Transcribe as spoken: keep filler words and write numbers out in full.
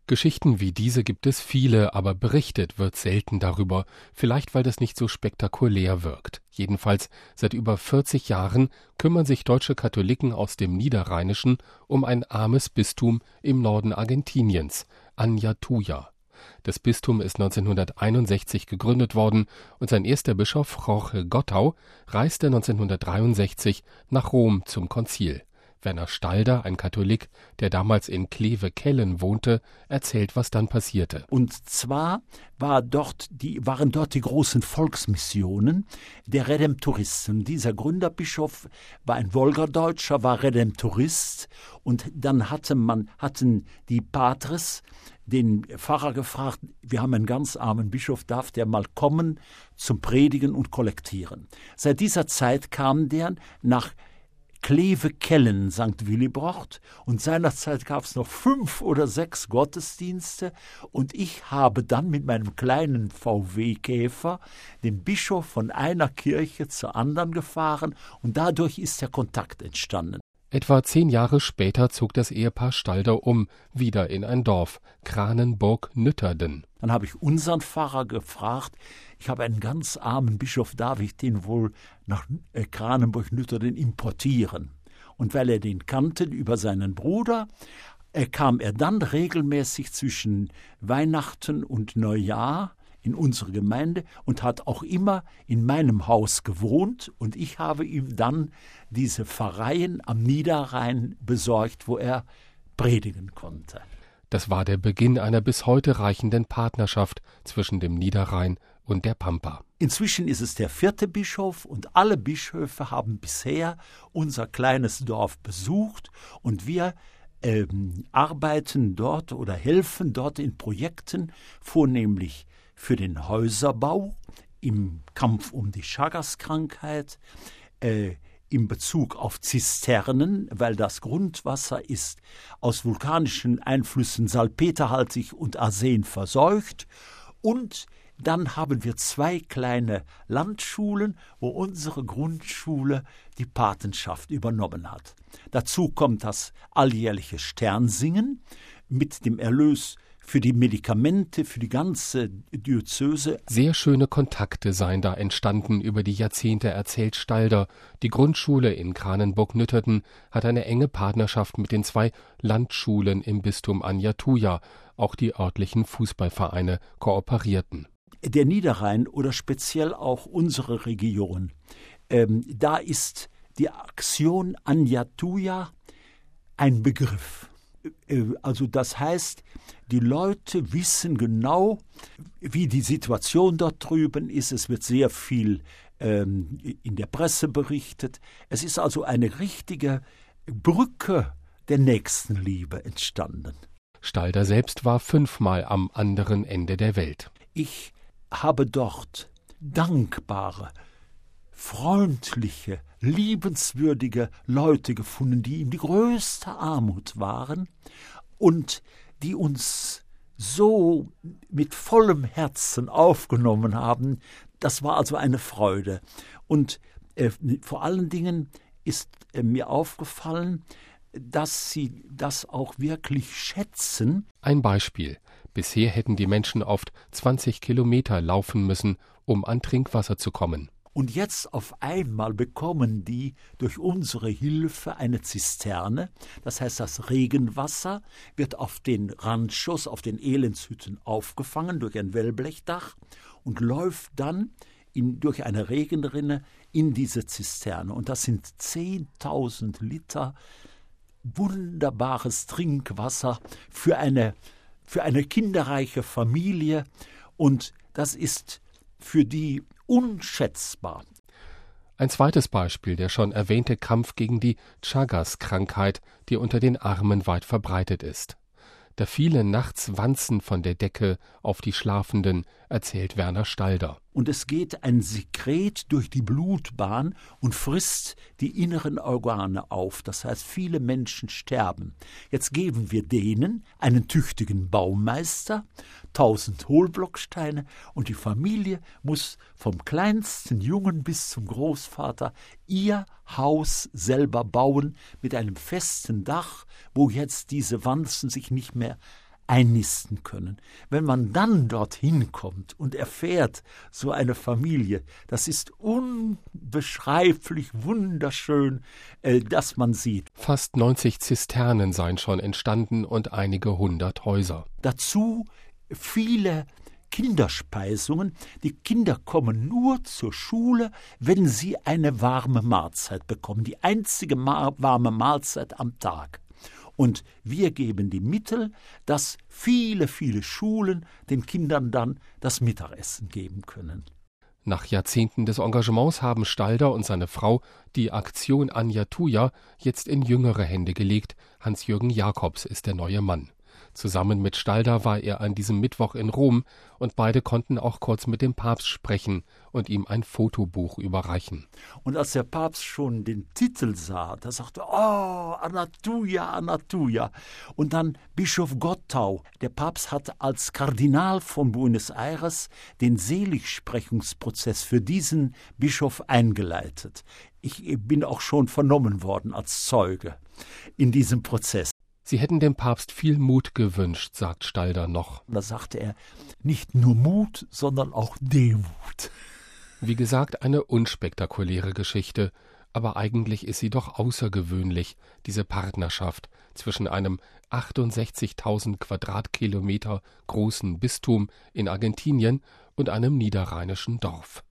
Geschichten wie diese gibt es viele, aber berichtet wird selten darüber, vielleicht weil das nicht so spektakulär wirkt. Jedenfalls seit über vierzig Jahren kümmern sich deutsche Katholiken aus dem Niederrheinischen um ein armes Bistum im Norden Argentiniens, Añatuya. Das Bistum ist neunzehnhunderteinundsechzig gegründet worden und sein erster Bischof, Jorge Gottau, reiste neunzehnhundertdreiundsechzig nach Rom zum Konzil. Werner Stalder, ein Katholik, der damals in Kleve-Kellen wohnte, erzählt, was dann passierte. Und zwar war dort die, waren dort die großen Volksmissionen der Redemptoristen. Dieser Gründerbischof war ein Wolgadeutscher, war Redemptorist. Und dann hatte man, hatten die Patres den Pfarrer gefragt, wir haben einen ganz armen Bischof, darf der mal kommen zum Predigen und Kollektieren. Seit dieser Zeit kam der nach Kleve-Kellen, Sankt Willibrord, und seinerzeit gab es noch fünf oder sechs Gottesdienste und ich habe dann mit meinem kleinen V W-Käfer den Bischof von einer Kirche zur anderen gefahren und dadurch ist der Kontakt entstanden. Etwa zehn Jahre später zog das Ehepaar Stalder um, wieder in ein Dorf, Kranenburg-Nütterden. Dann habe ich unseren Pfarrer gefragt, ich habe einen ganz armen Bischof, darf ich den wohl nach Kranenburg-Nütterden importieren? Und weil er den kannte über seinen Bruder, äh, kam er dann regelmäßig zwischen Weihnachten und Neujahr in unsere Gemeinde und hat auch immer in meinem Haus gewohnt und ich habe ihm dann diese Pfarreien am Niederrhein besorgt, wo er predigen konnte. Das war der Beginn einer bis heute reichenden Partnerschaft zwischen dem Niederrhein und der Pampa. Inzwischen ist es der vierte Bischof und alle Bischöfe haben bisher unser kleines Dorf besucht und wir ähm, arbeiten dort oder helfen dort in Projekten, vornehmlich für den Häuserbau, im Kampf um die Chagas-Krankheit, äh, in Bezug auf Zisternen, weil das Grundwasser ist aus vulkanischen Einflüssen salpeterhaltig und Arsen verseucht. Und dann haben wir zwei kleine Landschulen, wo unsere Grundschule die Patenschaft übernommen hat. Dazu kommt das alljährliche Sternsingen mit dem Erlös für die Medikamente, für die ganze Diözese. Sehr schöne Kontakte seien da entstanden über die Jahrzehnte, erzählt Stalder. Die Grundschule in Kranenburg-Nütterden hat eine enge Partnerschaft mit den zwei Landschulen im Bistum Añatuya. Auch die örtlichen Fußballvereine kooperierten. Der Niederrhein oder speziell auch unsere Region, ähm, da ist die Aktion Añatuya ein Begriff. Also das heißt, die Leute wissen genau, wie die Situation dort drüben ist. Es wird sehr viel ähm, in der Presse berichtet. Es ist also eine richtige Brücke der Nächstenliebe entstanden. Stalder selbst war fünfmal am anderen Ende der Welt. Ich habe dort dankbare, freundliche, liebenswürdige Leute gefunden, die ihm die größte Armut waren und die uns so mit vollem Herzen aufgenommen haben. Das war also eine Freude. Und äh, vor allen Dingen ist äh, mir aufgefallen, dass sie das auch wirklich schätzen. Ein Beispiel. Bisher hätten die Menschen oft zwanzig Kilometer laufen müssen, um an Trinkwasser zu kommen. Und jetzt auf einmal bekommen die durch unsere Hilfe eine Zisterne. Das heißt, das Regenwasser wird auf den Ranchos, auf den Elendshütten aufgefangen durch ein Wellblechdach und läuft dann in, durch eine Regenrinne in diese Zisterne. Und das sind zehntausend Liter wunderbares Trinkwasser für eine, für eine kinderreiche Familie. Und das ist für die unschätzbar. Ein zweites Beispiel, der schon erwähnte Kampf gegen die Chagas-Krankheit, die unter den Armen weit verbreitet ist. Da fielen nachts Wanzen von der Decke auf die Schlafenden, erzählt Werner Stalder. Und es geht ein Sekret durch die Blutbahn und frisst die inneren Organe auf. Das heißt, viele Menschen sterben. Jetzt geben wir denen einen tüchtigen Baumeister, tausend Hohlblocksteine und die Familie muss vom kleinsten Jungen bis zum Großvater ihr Haus selber bauen mit einem festen Dach, wo jetzt diese Wanzen sich nicht mehr einnisten können. Wenn man dann dorthin kommt und erfährt, so eine Familie, das ist unbeschreiblich wunderschön, äh, dass man sieht. Fast neunzig Zisternen seien schon entstanden und einige hundert Häuser. Dazu viele Kinderspeisungen. Die Kinder kommen nur zur Schule, wenn sie eine warme Mahlzeit bekommen. Die einzige ma- warme Mahlzeit am Tag. Und wir geben die Mittel, dass viele, viele Schulen den Kindern dann das Mittagessen geben können. Nach Jahrzehnten des Engagements haben Stalder und seine Frau die Aktion Anja Tuja jetzt in jüngere Hände gelegt. Hans-Jürgen Jakobs ist der neue Mann. Zusammen mit Stalder war er an diesem Mittwoch in Rom und beide konnten auch kurz mit dem Papst sprechen und ihm ein Fotobuch überreichen. Und als der Papst schon den Titel sah, da sagte er, oh, Anatuja, Anatuja. Und dann Bischof Gottau. Der Papst hat als Kardinal von Buenos Aires den Seligsprechungsprozess für diesen Bischof eingeleitet. Ich bin auch schon vernommen worden als Zeuge in diesem Prozess. Sie hätten dem Papst viel Mut gewünscht, sagt Stalder noch. Da sagte er, nicht nur Mut, sondern auch Demut. Wie gesagt, eine unspektakuläre Geschichte, aber eigentlich ist sie doch außergewöhnlich, diese Partnerschaft zwischen einem achtundsechzigtausend Quadratkilometer großen Bistum in Argentinien und einem niederrheinischen Dorf.